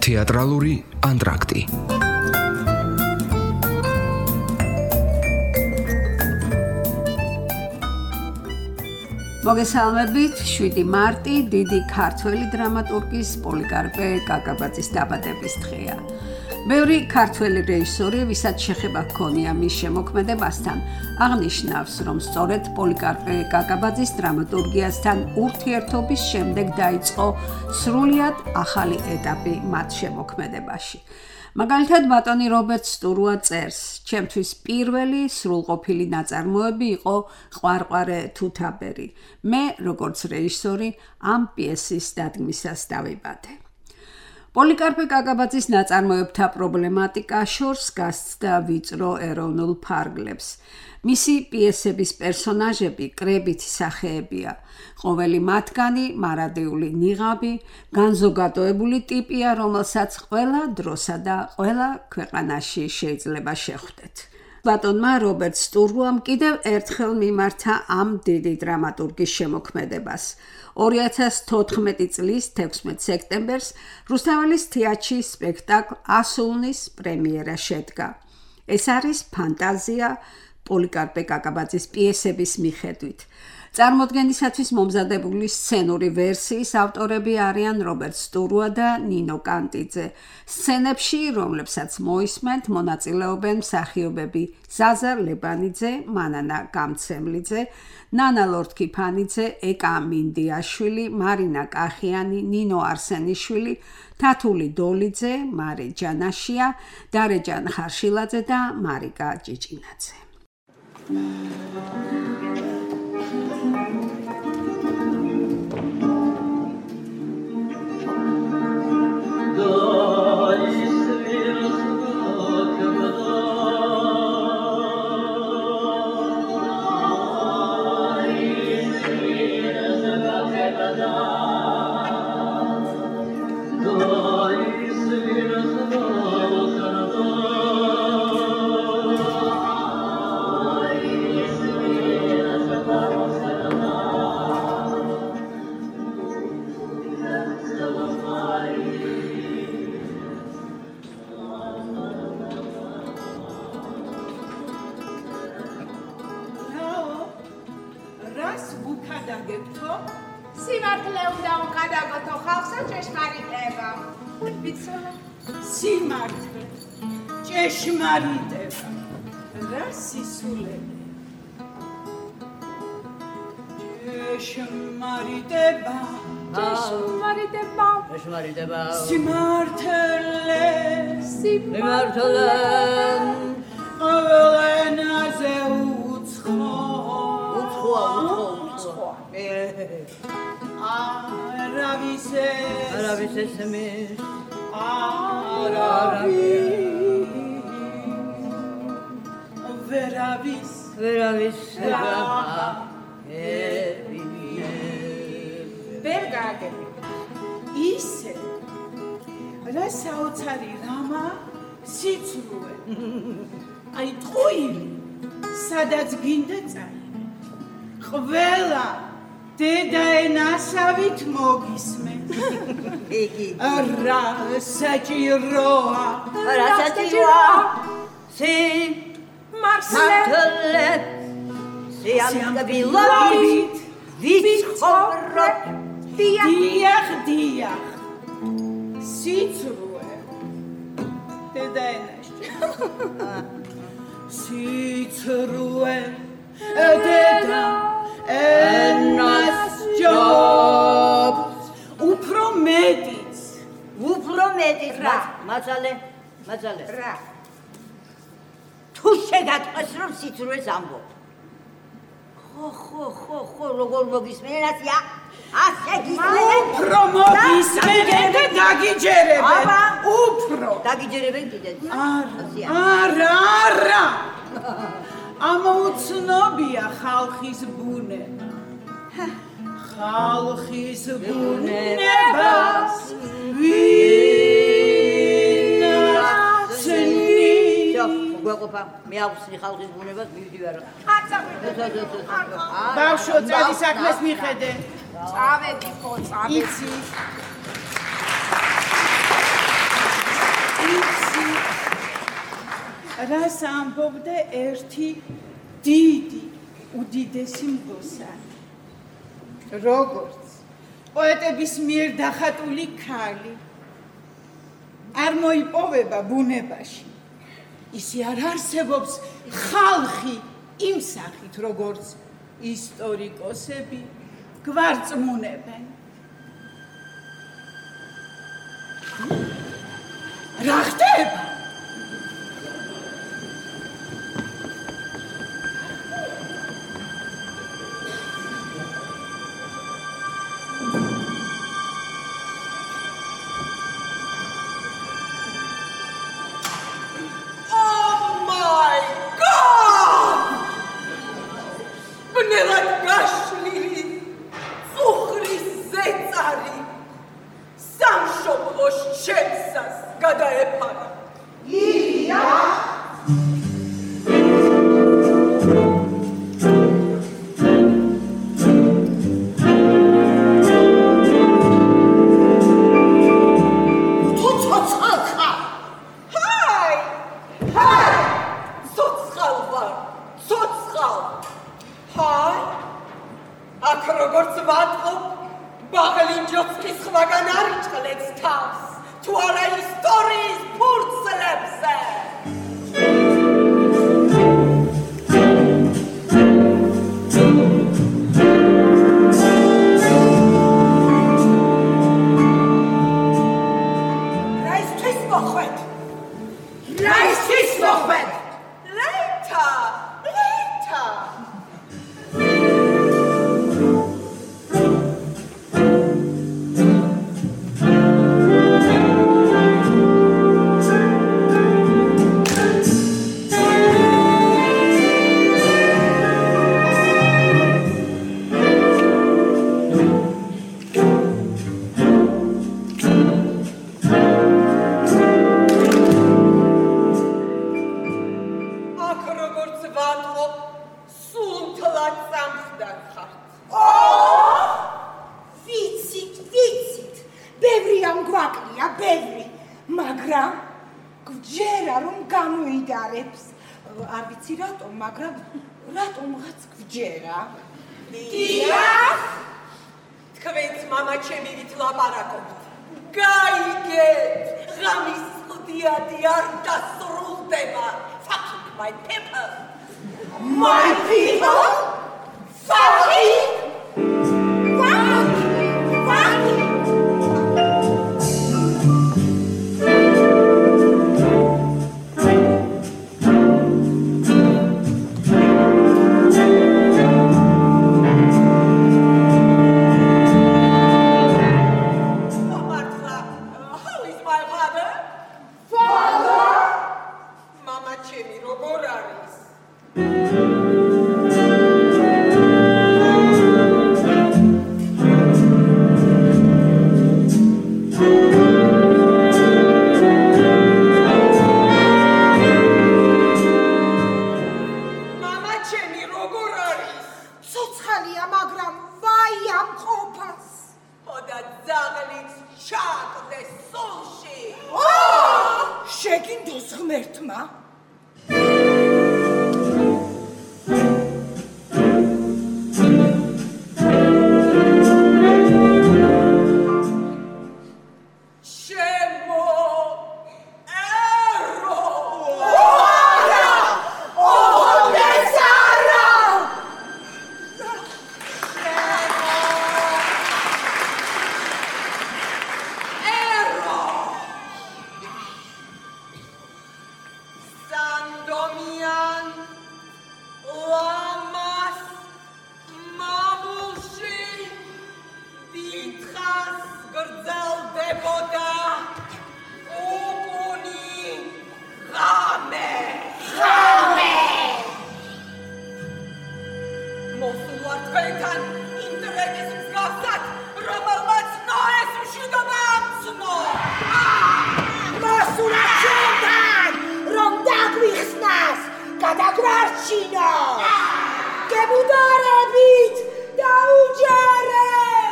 თეატრალური ანტრაქტი. მოგესალმებით, 7 მარტი, დიდი ქართველი დრამატურგის პოლიკარპე კაკაბაძის დაბადების დღეა. ბევრი ქართველი რეჟისორი, ვისაც შეხება ჰქონია მის შემოქმედებასთან, აღნიშნავს, რომ სწორედ პოლიკარპე კაკაბაძის დრამატურგიასთან ურთიერთობის შემდეგ დაიწყო სრულიად ახალი ეტაპი მათ შემოქმედებაში. მაგალითად, ბატონი რობერტ სტურუა წერს, ჩემთვის პირველი სრულყოფილი ნაწარმოები იყო ყვარყვარე თუთაბერი. მე, როგორც რეჟისორი, ამ პიესის დადგმისას დავიბადე. პოლიკარპე კაკაბაძის ნაწარმოებთა პრობლემატიკა შორს გასცდა ვიწრო ეროვნულ ფარგლებს. მისი პიესების პერსონაჟები კრებითი სახეებია. ყოველი მათგანი მარადიული ნიღაბი, განზოგადოებული ტიპია, რომელსაც ყველა დროსა და ყველა ქვეყანაში შეიძლება შეხვდეთ. ბატონმა რობერტ სტურუამ კიდევ ერთხელ მიმართა ამ დიდი დრამატურგის შემოქმედებას. 2014 წლის 16 სექტემბერს რუსთაველის თეატრში სპექტაკლ ასულნის პრემიერა შედგა. ეს არის ფანტაზია პოლიკარპე კაკაბაძის პიესების მიხედვით. წარმოდგენისათვის მომზადებული სცენური ვერსიის ავტორები არიან რობერტ სტურუა და ნინო კანტიძე. სცენებში, რომლებსაც მოისმენთ, მონაწილეობენ მსახიობები ზაზა ლებანიძე, მანანა გამცემლიძე, ნანა ლორთქიფანიძე, ეკა მინდიაშვილი, მარინა კახიანი, ნინო არსენიშვილი, თათული დოლიძე, მარი ჯანაშია, დარეჯან ხარშილაძე და მარიკა ჭიჭინაძე. სიმართლე უნდა უკადაგოთო ხალხსა ჭეშმარიტება. სიმართლე, ჭეშმარიტება. რა სისულელე. ჭეშმარიტება. ჭეშმარიტება. ჭეშმარიტება. სიმართლე. სიმართლე. ყველენაზე უცხო. უცხოა. Aravis esmes. Veravis. ვერ გააგები. ისე. რა საოცარი რამა სიცრუე. აი ტყუილი. სადაც გინდა წაი. ყველა დედაენასავით მოგისმე. რა საჭიროა. სიმართლე. სიამკბილობით ვიცხოვრობ. დიახ. სიცრუე. დედაენაში. სიცრუე. დედა ენას ჯობს. უფრო მეტიც. რა. მაცალე. რა. თუ შეგატყვეს რომ სიცრუეს ამბობ. ხო, როგორ მოგისმენათ? ასე გისმენთ. უფრო მოგისმენთ და დაგიჯერებენ. უფრო. დაგიჯერებენ კიდე. არა. ამოუცნობია ხალხის ბუნება. ხალხის ბუნებას ვინაცნი. გვეყოფა, მე აღვსნი ხალხის ბუნებას, მივდივარ. ბავშვო, წადი საქმეს მიხედე. წავედი ხო, წავედი. იცი. რას ამბობდა ერთი დიდი უდიდესი მგოსანი. როგორც პოეტების მიერ დახატული ქალი არ მოიპოვება ბუნებაში. ისე არ არსებობს ხალხი იმ სახით, როგორც ისტორიკოსები გვარწმუნებენ. რა ხდება?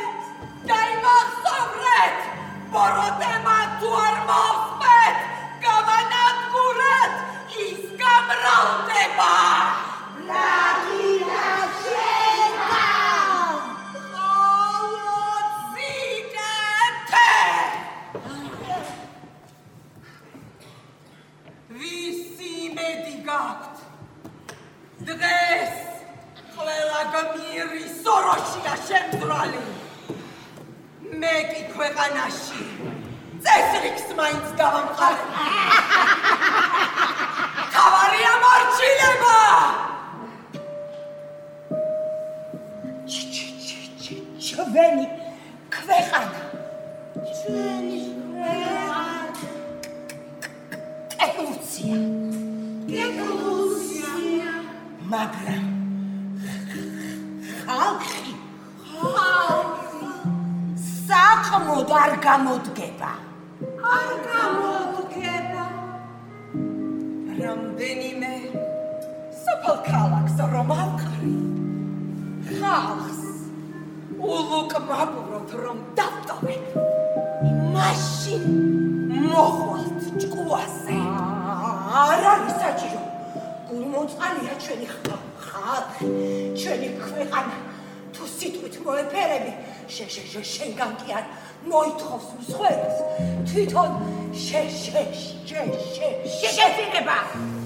Borotema tu ar mos pet, ხალხშია შემძვრალი. მე კი ქვეყანაში წესრიგს მაინც დავამყარე. თავარია მორჩილება. ჩვენი ქვეყანა. ჩვენი ეკოლუცია. მაგრამ ხალხი საქმოდ არ გამოდგება. რამდენიმე სოფელ ქალაქს რომ ავყარი, ხალხს ულუკმაბრობთ რომ დავტოვებ, მაშინ მოხვალთ ჭკუაზე. არ არის საჭირო. გულმოწყალია ჩვენი ხალხი, ჩვენი ქვეყანა. თუ სიტყვით მოეფერები, შენგან კი არ მოითხოვს მსხვერპლს. თვითონ შეშინება.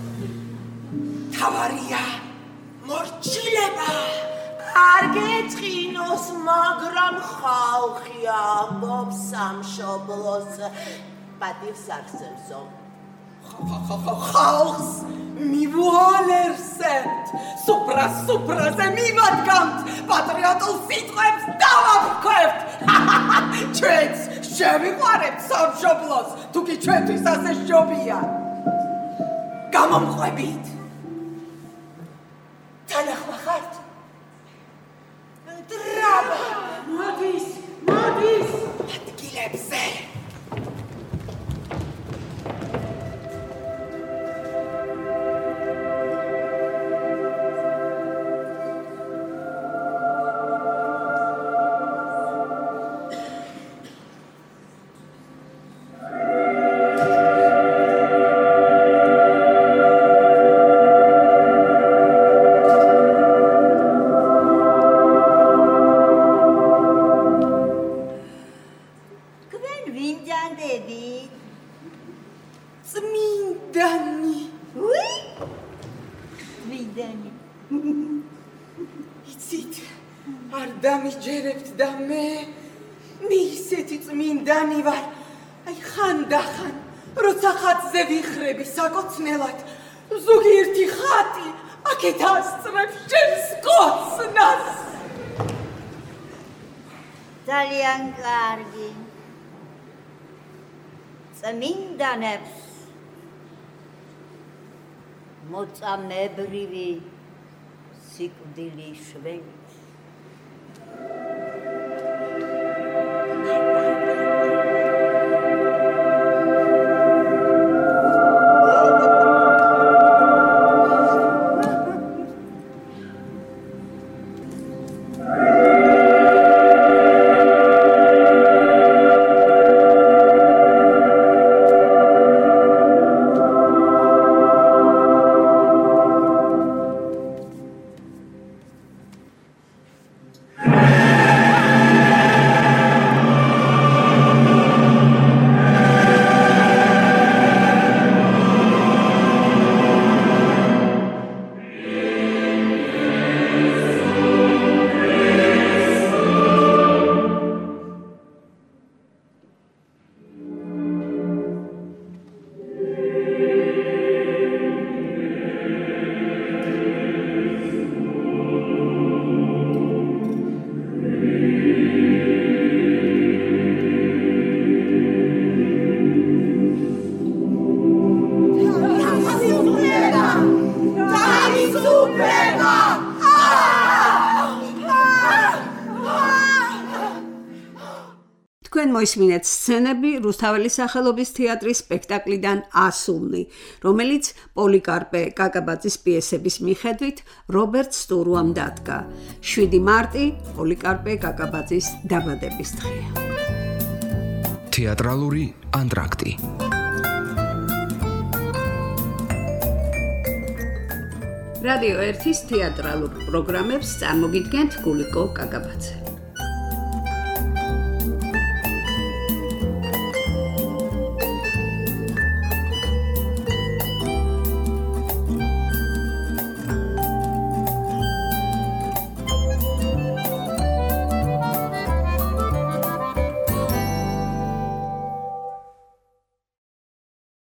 თავარია მორჩილება. არ გეწყინოს, მაგრამ ხალხი ამბობს სამშობლოს პატივს არსებსო. ხალხს მივალერსებთ, სუპრაზე მივადგამთ, პატრიოტულ სიტყვებს დავაფრქვევთ. ჩვენც შევიყვარებთ სამშობლოს, თუ კი ჩვენთვის ასე სჯობია. გამომყვებით. თანახმა ხართ? დრაბა. მოდის. ადგილებზე. იცით, არ დამიჯერებთ და მე ისეთი წმინდანი ვარ. აი ხანდახან, როცა ხატზე ვიხრები საკოცნელად, ზოგიერთი ხატი აქეთ ასწრებს ჩემს კოცნას. ძალიან კარგი. წმინდანებს მოწამებრივი სიკვდილი შვენით. მოისმინეთ სცენები რუსთაველის სახელობის თეატრის სპექტაკლიდან ასულნი, რომელიც პოლიკარპე კაკაბაძის პიესების მიხედვით რობერტ სტურუამ დადგა. 7 მარტი პოლიკარპე კაკაბაძის დაბადების დღეა. თეატრალური ანტრაქტი. რადიო 1-ის თეატრალურ პროგრამებს წარმოგიდგენთ გულიკო კაკაბაძე.